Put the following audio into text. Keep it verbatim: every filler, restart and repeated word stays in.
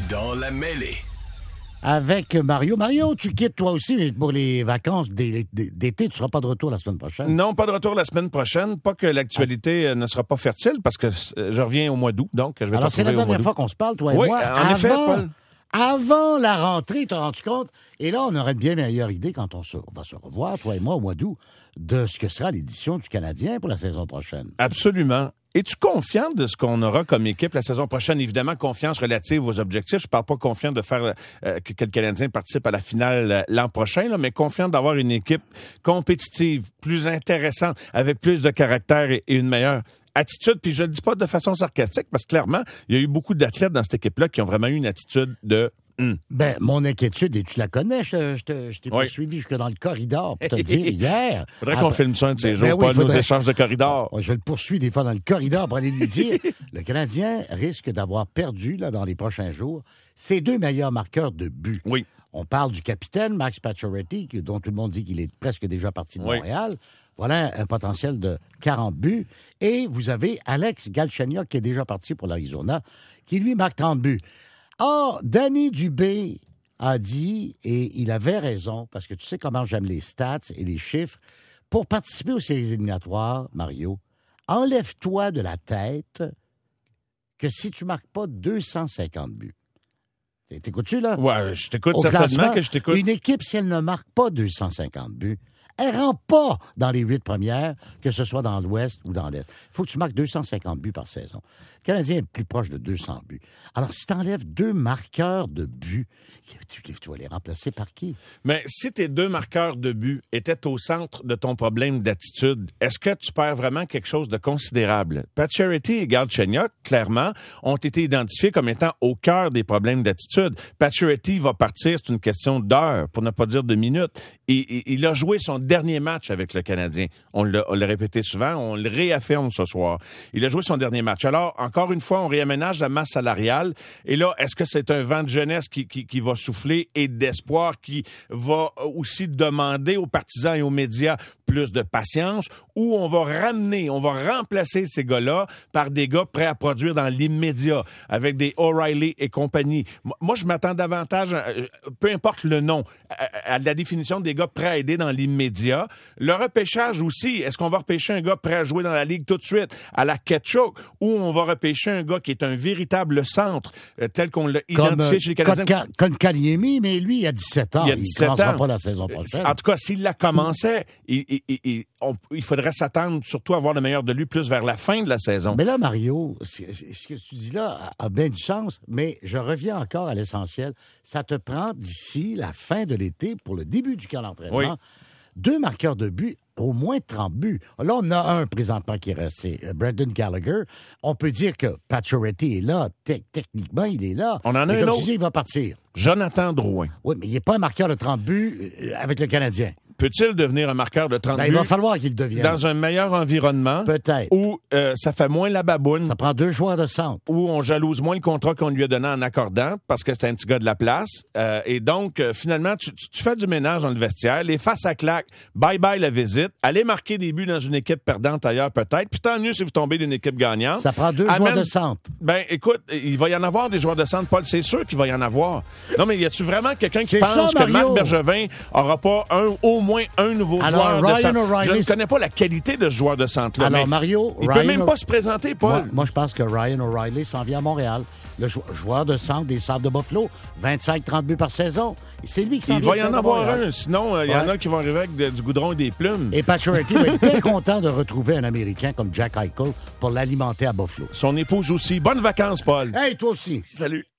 Dans la mêlée. Avec Mario. Mario, tu quittes toi aussi mais pour les vacances d'été. Tu ne seras pas de retour la semaine prochaine. Non, pas de retour la semaine prochaine. Pas que l'actualité ah. ne sera pas fertile parce que je reviens au mois d'août. Donc, je vais Alors, c'est la dernière fois qu'on se parle, toi et oui, moi. en avant, effet, Paul. Avant la rentrée, tu t'es rendu compte? Et là, on aurait une bien meilleure idée quand on, se, on va se revoir, toi et moi, au mois d'août, de ce que sera l'édition du Canadien pour la saison prochaine. Absolument. Es-tu confiant de ce qu'on aura comme équipe la saison prochaine? Évidemment, confiance relative aux objectifs. Je parle pas confiant de faire euh, que, que le Canadien participe à la finale euh, l'an prochain, là, mais confiant d'avoir une équipe compétitive, plus intéressante, avec plus de caractère et, et une meilleure attitude. Puis je le dis pas de façon sarcastique, parce que clairement, il y a eu beaucoup d'athlètes dans cette équipe-là qui ont vraiment eu une attitude de... Hum. Ben, mon inquiétude, et tu la connais, je, je, te, je t'ai oui. poursuivi jusque dans le corridor pour te dire hier. Faudrait qu'on après, filme ça un de ces ben, jours, ben oui, pas faudrait... nos échanges de corridor. Je le poursuis des fois dans le corridor pour aller lui dire le Canadien risque d'avoir perdu, là, dans les prochains jours, ses deux meilleurs marqueurs de but. Oui. On parle du capitaine, Max Pacioretty, dont tout le monde dit qu'il est presque déjà parti de oui. Montréal. Voilà un potentiel de quarante buts. Et vous avez Alex Galchenyuk, qui est déjà parti pour l'Arizona, qui lui marque trente buts. Or, Danny Dubé a dit, et il avait raison, parce que tu sais comment j'aime les stats et les chiffres, pour participer aux séries éliminatoires, Mario, enlève-toi de la tête que si tu ne marques pas deux cent cinquante buts, t'écoutes-tu, là? Ouais, je t'écoute Au certainement classement, que je t'écoute. Une équipe, si elle ne marque pas deux cent cinquante buts, elle ne rentre pas dans les huit premières, que ce soit dans l'Ouest ou dans l'Est. Il faut que tu marques deux cent cinquante buts par saison. Le Canadien est plus proche de deux cents buts. Alors, si tu enlèves deux marqueurs de buts, tu, tu vas les remplacer par qui? Mais si tes deux marqueurs de buts étaient au centre de ton problème d'attitude, est-ce que tu perds vraiment quelque chose de considérable? Pacioretty et Galchenyuk, clairement, ont été identifiés comme étant au cœur des problèmes d'attitude. Pacioretty va partir, c'est une question d'heures, pour ne pas dire de minutes. Et, et, il a joué son dernier match avec le Canadien. On l'a, on l'a répété souvent, on le réaffirme ce soir. Il a joué son dernier match. Alors, encore une fois, on réaménage la masse salariale. Et là, est-ce que c'est un vent de jeunesse qui, qui, qui va souffler et d'espoir qui va aussi demander aux partisans et aux médias plus de patience, ou on va ramener, on va remplacer ces gars-là par des gars prêts à produire dans l'immédiat, avec des O'Reilly et compagnie. Moi, je m'attends davantage, peu importe le nom, à la définition des gars prêts à aider dans l'immédiat. Le repêchage aussi, est-ce qu'on va repêcher un gars prêt à jouer dans la Ligue tout de suite, à la Ketchuk, ou on va repêcher un gars qui est un véritable centre, tel qu'on l'a Comme, identifié chez les Canadiens? Comme Kaliemi, mais lui, il a dix-sept ans. Il, a dix-sept il commencera ans. pas la saison prochaine. En tout cas, s'il la commençait, il, il, il, on, il faudrait s'attendre surtout à voir le meilleur de lui plus vers la fin de la saison. Mais là, Mario, ce que tu dis là a bien du sens, mais je reviens encore à l'essentiel. Ça te prend d'ici la fin de l'été pour le début du camp d'entraînement. Oui. Deux marqueurs de but, au moins trente buts. Là, on a un présentement qui est resté, Brendan Gallagher. On peut dire que Pacioretty est là. Te- techniquement, il est là. On en a mais un comme autre. tu dis, il va partir. Jonathan Drouin. Oui, mais il n'est pas un marqueur de trente buts avec le Canadien. Peut-il devenir un marqueur de trente ben, buts? Il va falloir qu'il le devienne. Dans un meilleur environnement. Peut-être. Où euh, ça fait moins la baboune. Ça prend deux joueurs de centre. Où on jalouse moins le contrat qu'on lui a donné en accordant parce que c'est un petit gars de la place. Euh, et donc, euh, finalement, tu, tu, tu fais du ménage dans le vestiaire. Les faces à claque. Bye-bye la visite. Allez marquer des buts dans une équipe perdante ailleurs peut-être. Puis tant mieux si vous tombez d'une équipe gagnante. Ça prend deux Amène... joueurs de centre. Ben, écoute, il va y en avoir des joueurs de centre, Paul. C'est sûr qu'il va y en avoir. Non, mais y a-tu vraiment quelqu'un qui c'est pense ça, que Marc Bergevin aura pas un, au moins un nouveau Alors, joueur Ryan de centre? O'Reilly, je ne connais pas la qualité de ce joueur de centre-là. Alors, mais Mario, il Ryan peut même o... pas se présenter, Paul. Moi, moi, je pense que Ryan O'Reilly s'en vient à Montréal. Le jou- joueur de centre des Sables de Buffalo, vingt-cinq trente buts par saison. C'est lui qui s'en il vient. Il va y en avoir Montréal. un, sinon il euh, y en a qui vont arriver avec de, du goudron et des plumes. Et Pacioretty va être bien content de retrouver un Américain comme Jack Eichel pour l'alimenter à Buffalo. Son épouse aussi. Bonnes vacances, Paul. Hey, toi aussi. Salut.